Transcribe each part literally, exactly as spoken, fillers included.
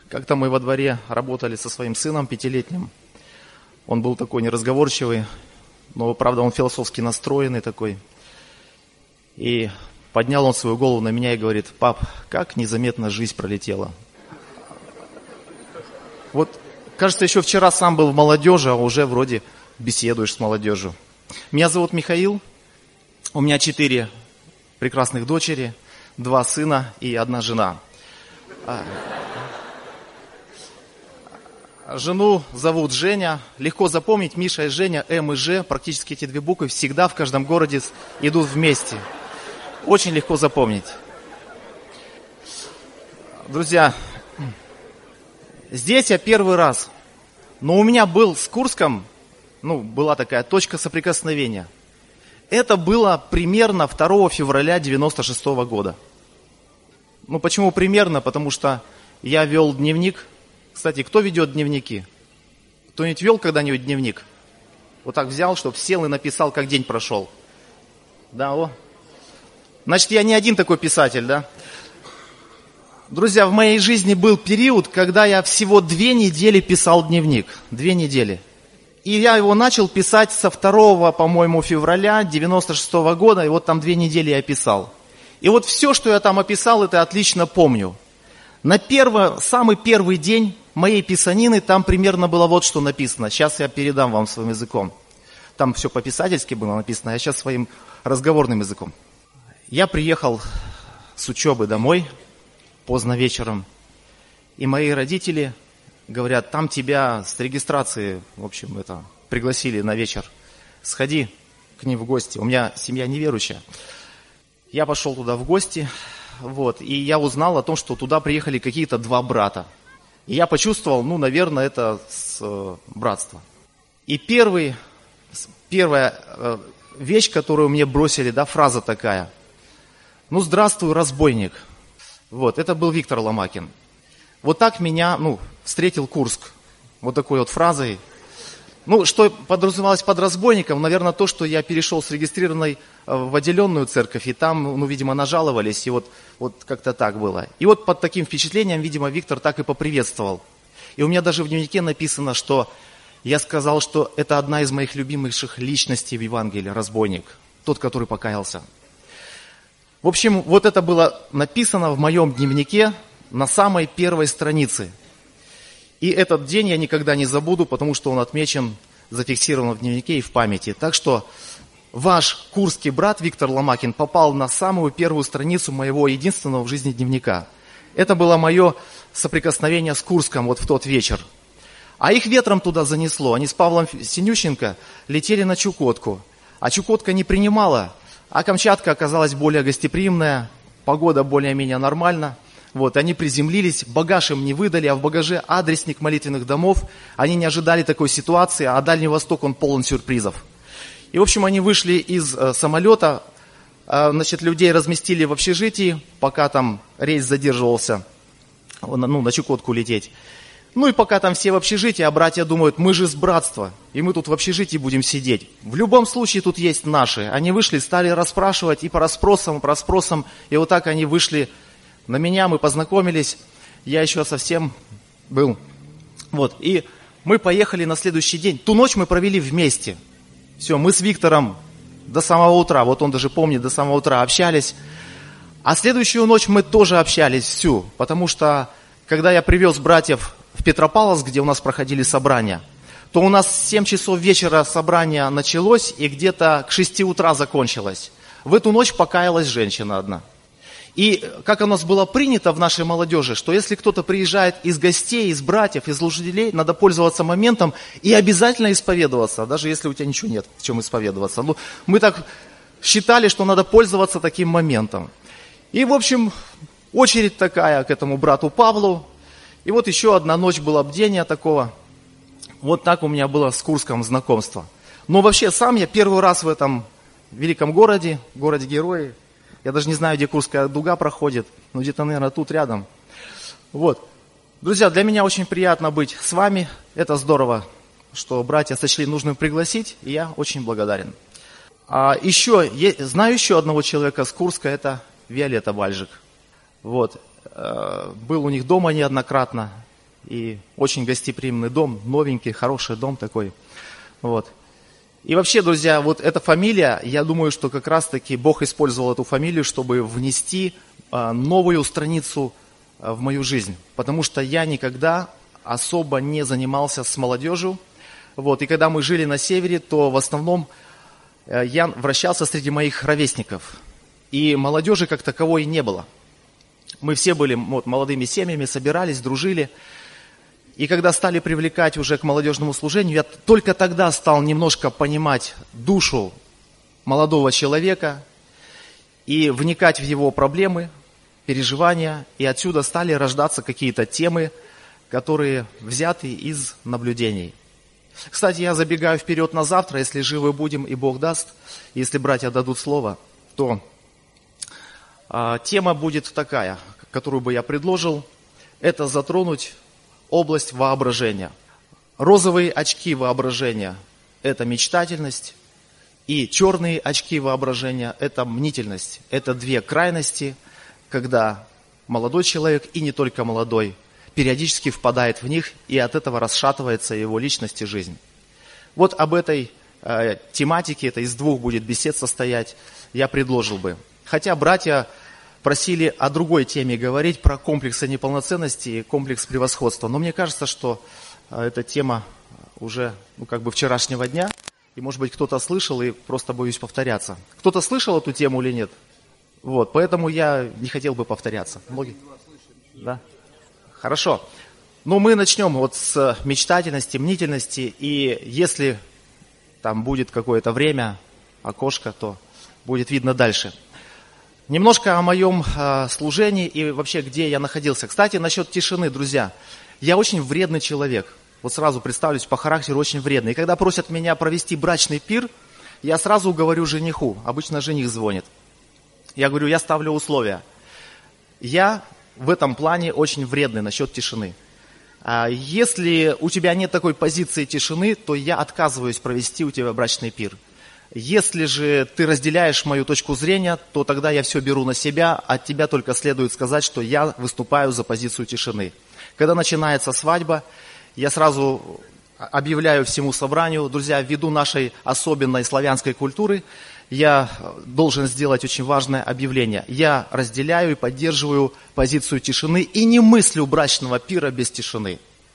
Как-то мы во дворе работали со своим сыном пятилетним. Он был такой неразговорчивый, но, правда, он философски настроенный такой. И поднял он свою голову на меня и говорит: пап, как незаметно жизнь пролетела. Вот, кажется, еще вчера сам был в молодежи, а уже вроде беседуешь с молодежью. Меня зовут Михаил, у меня четыре прекрасных дочери, два сына и одна жена. Жену зовут Женя, легко запомнить, Миша и Женя, М и Ж, практически эти две буквы всегда в каждом городе идут вместе. Очень легко запомнить. Друзья, здесь я первый раз, но у меня был с Курском, ну, была такая точка соприкосновения. Это было примерно второго февраля девяносто шестого года. Ну, почему примерно? Потому что я вел дневник. Кстати, кто ведет дневники? Кто-нибудь вел когда-нибудь дневник? Вот так взял, чтобы сел и написал, как день прошел. Да, о. Значит, я не один такой писатель, да? Друзья, в моей жизни был период, когда я всего две недели писал дневник. Две недели. И я его начал писать со второго, по-моему, февраля девяносто шестого года, и вот там две недели я писал. И вот все, что я там описал, это отлично помню. На первый, самый первый день моей писанины там примерно было вот что написано. Сейчас я передам вам своим языком. Там все по-писательски было написано, а я сейчас своим разговорным языком. Я приехал с учебы домой поздно вечером, и мои родители говорят: там тебя с регистрации, в общем, это, пригласили на вечер. Сходи к ним в гости. У меня семья неверующая. Я пошел туда в гости, вот, и я узнал о том, что туда приехали какие-то два брата. И я почувствовал, ну, наверное, это с э, братства. И первый, первая э, вещь, которую мне бросили, да, фраза такая: ну, здравствуй, разбойник. Вот, это был Виктор Ломакин. Вот так меня, ну, встретил Курск. Вот такой вот фразой. Ну, что подразумевалось под разбойником? Наверное, то, что я перешел с регистрированной в отделенную церковь, и там, ну, видимо, нажаловались, и вот, вот как-то так было. И вот под таким впечатлением, видимо, Виктор так и поприветствовал. И у меня даже в дневнике написано, что я сказал, что это одна из моих любимейших личностей в Евангелии, разбойник, тот, который покаялся. В общем, вот это было написано в моем дневнике на самой первой странице. И этот день я никогда не забуду, потому что он отмечен, зафиксирован в дневнике и в памяти. Так что ваш курский брат Виктор Ломакин попал на самую первую страницу моего единственного в жизни дневника. Это было мое соприкосновение с Курском вот в тот вечер. А их ветром туда занесло. Они с Павлом Синющенко летели на Чукотку. А Чукотка не принимала, а Камчатка оказалась более гостеприимная, погода более-менее нормальна. Вот, они приземлились, багаж им не выдали, а в багаже адресник молитвенных домов. Они не ожидали такой ситуации, а Дальний Восток, он полон сюрпризов. И, в общем, они вышли из э, самолета, э, значит, людей разместили в общежитии, пока там рейс задерживался, ну, на Чукотку лететь. Ну и пока там все в общежитии, а братья думают: мы же с братства, и мы тут в общежитии будем сидеть. В любом случае тут есть наши. Они вышли, стали расспрашивать и по расспросам, и по расспросам, и вот так они вышли на меня, мы познакомились, я еще совсем был. Вот, и мы поехали на следующий день. Ту ночь мы провели вместе. Все, мы с Виктором до самого утра, вот он даже помнит, до самого утра общались. А следующую ночь мы тоже общались всю, потому что, когда я привез братьев в Петропавловск, где у нас проходили собрания, то у нас в семь часов вечера собрание началось и где-то к шести утра закончилось. В эту ночь покаялась женщина одна. И как у нас было принято в нашей молодежи, что если кто-то приезжает из гостей, из братьев, из служителей, надо пользоваться моментом и обязательно исповедоваться, даже если у тебя ничего нет, в чем исповедоваться. Ну, мы так считали, что надо пользоваться таким моментом. И, в общем, очередь такая к этому брату Павлу. И вот еще одна ночь была бдения такого. Вот так у меня было с Курском знакомство. Но вообще сам я первый раз в этом великом городе, городе-герое. Я даже не знаю, где Курская дуга проходит, но где-то, наверное, тут рядом. Вот. Друзья, для меня очень приятно быть с вами. Это здорово, что братья сочли нужным пригласить, и я очень благодарен. А еще, я знаю еще одного человека с Курска, это Виолетта Бальжик. Вот. Был у них дома неоднократно. И очень гостеприимный дом, новенький, хороший дом такой. Вот. И вообще, друзья, вот эта фамилия, я думаю, что как раз-таки Бог использовал эту фамилию, чтобы внести а, новую страницу а, в мою жизнь. Потому что я никогда особо не занимался с молодежью. Вот. И когда мы жили на севере, то в основном а, я вращался среди моих ровесников. И молодежи как таковой не было. Мы все были вот, молодыми семьями, собирались, дружили. И когда стали привлекать уже к молодежному служению, я только тогда стал немножко понимать душу молодого человека и вникать в его проблемы, переживания. И отсюда стали рождаться какие-то темы, которые взяты из наблюдений. Кстати, я забегаю вперед на завтра, если живы будем и Бог даст, если братья дадут слово, то а, тема будет такая, которую бы я предложил, это затронуть область воображения. Розовые очки воображения – это мечтательность, и черные очки воображения – это мнительность. Это две крайности, когда молодой человек, и не только молодой, периодически впадает в них, и от этого расшатывается его личность и жизнь. Вот об этой э, тематике, это из двух будет бесед состоять, я предложил бы. Хотя братья просили о другой теме говорить, про комплексы неполноценности и комплекс превосходства. Но мне кажется, что эта тема уже ну, как бы вчерашнего дня, и, может быть, кто-то слышал, и просто боюсь повторяться. Кто-то слышал эту тему или нет? Вот, поэтому я не хотел бы повторяться. Многие? Да? Хорошо. Ну, мы начнем вот с мечтательности, мнительности, и если там будет какое-то время, окошко, то будет видно дальше. Немножко о моем э, служении и вообще, где я находился. Кстати, насчет тишины, друзья. Я очень вредный человек. Вот сразу представлюсь, по характеру очень вредный. И когда просят меня провести брачный пир, я сразу говорю жениху. Обычно жених звонит. Я говорю, я ставлю условия. Я в этом плане очень вредный насчет тишины. А если у тебя нет такой позиции тишины, то я отказываюсь провести у тебя брачный пир. Если же ты разделяешь мою точку зрения, то тогда я все беру на себя, от тебя только следует сказать, что я выступаю за позицию тишины. Когда начинается свадьба, я сразу объявляю всему собранию, друзья, ввиду нашей особенной славянской культуры, я должен сделать очень важное объявление. Я разделяю и поддерживаю позицию тишины и не мыслю брачного пира без тишины.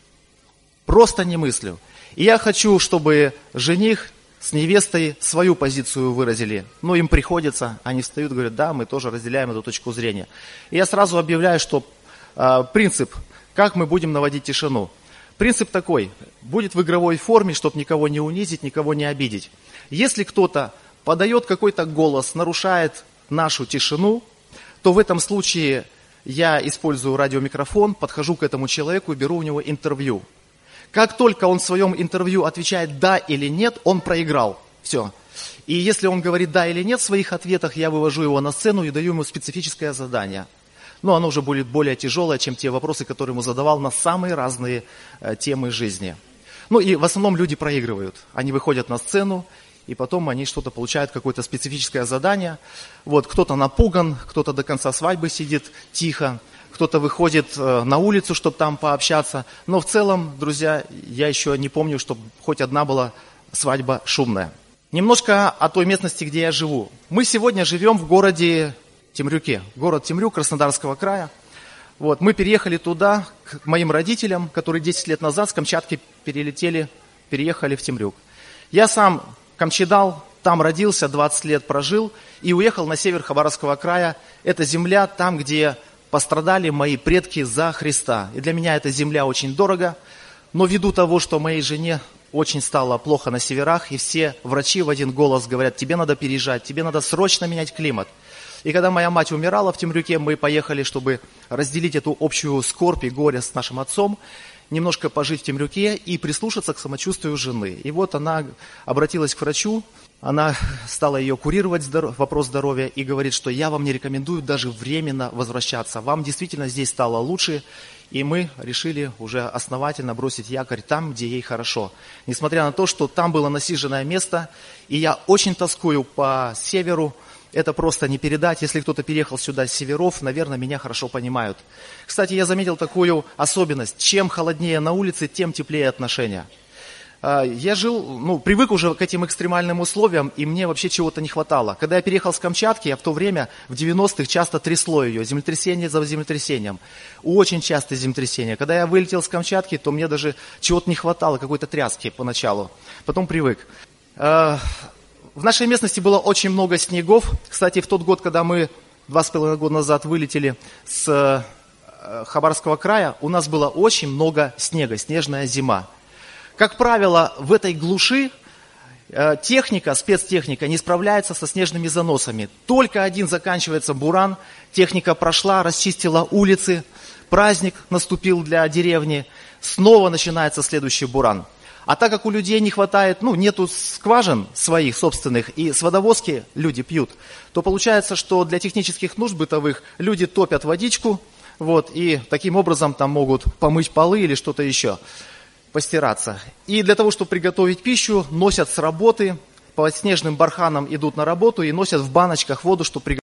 Просто не мыслю. И я хочу, чтобы жених с невестой свою позицию выразили. Но им приходится, они встают и говорят, да, мы тоже разделяем эту точку зрения. И я сразу объявляю, что э, принцип, как мы будем наводить тишину. Принцип такой, будет в игровой форме, чтобы никого не унизить, никого не обидеть. Если кто-то подает какой-то голос, нарушает нашу тишину, то в этом случае я использую радиомикрофон, подхожу к этому человеку и беру у него интервью. Как только он в своем интервью отвечает «да» или «нет», он проиграл. Все. И если он говорит «да» или «нет» в своих ответах, я вывожу его на сцену и даю ему специфическое задание. Но оно уже будет более тяжелое, чем те вопросы, которые ему задавал на самые разные э, темы жизни. Ну и в основном люди проигрывают. Они выходят на сцену, и потом они что-то получают, какое-то специфическое задание. Вот, кто-то напуган, кто-то до конца свадьбы сидит тихо. Кто-то выходит на улицу, чтобы там пообщаться. Но в целом, друзья, я еще не помню, чтобы хоть одна была свадьба шумная. Немножко о той местности, где я живу. Мы сегодня живем в городе Темрюке. Город Темрюк Краснодарского края. Вот, мы переехали туда к моим родителям, которые десять лет назад с Камчатки перелетели, переехали в Темрюк. Я сам камчедал, там родился, двадцать лет прожил и уехал на север Хабаровского края. Это земля там, где пострадали мои предки за Христа. И для меня эта земля очень дорого. Но ввиду того, что моей жене очень стало плохо на северах, и все врачи в один голос говорят, тебе надо переезжать, тебе надо срочно менять климат. И когда моя мать умирала в Темрюке, мы поехали, чтобы разделить эту общую скорбь и горе с нашим отцом, немножко пожить в Темрюке и прислушаться к самочувствию жены. И вот она обратилась к врачу, она стала ее курировать, здоров... вопрос здоровья, и говорит, что я вам не рекомендую даже временно возвращаться. Вам действительно здесь стало лучше, и мы решили уже основательно бросить якорь там, где ей хорошо. Несмотря на то, что там было насиженное место, и я очень тоскую по северу, это просто не передать. Если кто-то переехал сюда с северов, наверное, меня хорошо понимают. Кстати, я заметил такую особенность. Чем холоднее на улице, тем теплее отношения. Я жил, ну, привык уже к этим экстремальным условиям, и мне вообще чего-то не хватало. Когда я переехал с Камчатки, я в то время, в девяностых, часто трясло ее, землетрясение за землетрясением. Очень частые землетрясения. Когда я вылетел с Камчатки, то мне даже чего-то не хватало, какой-то тряски поначалу. Потом привык. В нашей местности было очень много снегов. Кстати, в тот год, когда мы два с половиной года назад вылетели с Хабаровского края, у нас было очень много снега, снежная зима. Как правило, в этой глуши техника, спецтехника не справляется со снежными заносами. Только один заканчивается буран, техника прошла, расчистила улицы, праздник наступил для деревни, снова начинается следующий буран. А так как у людей не хватает, ну, нету скважин своих собственных, и с водовозки люди пьют, то получается, что для технических нужд бытовых люди топят водичку, вот, и таким образом там могут помыть полы или что-то еще. Постираться. И для того, чтобы приготовить пищу, носят с работы, по снежным барханам идут на работу и носят в баночках воду, чтобы приготовить.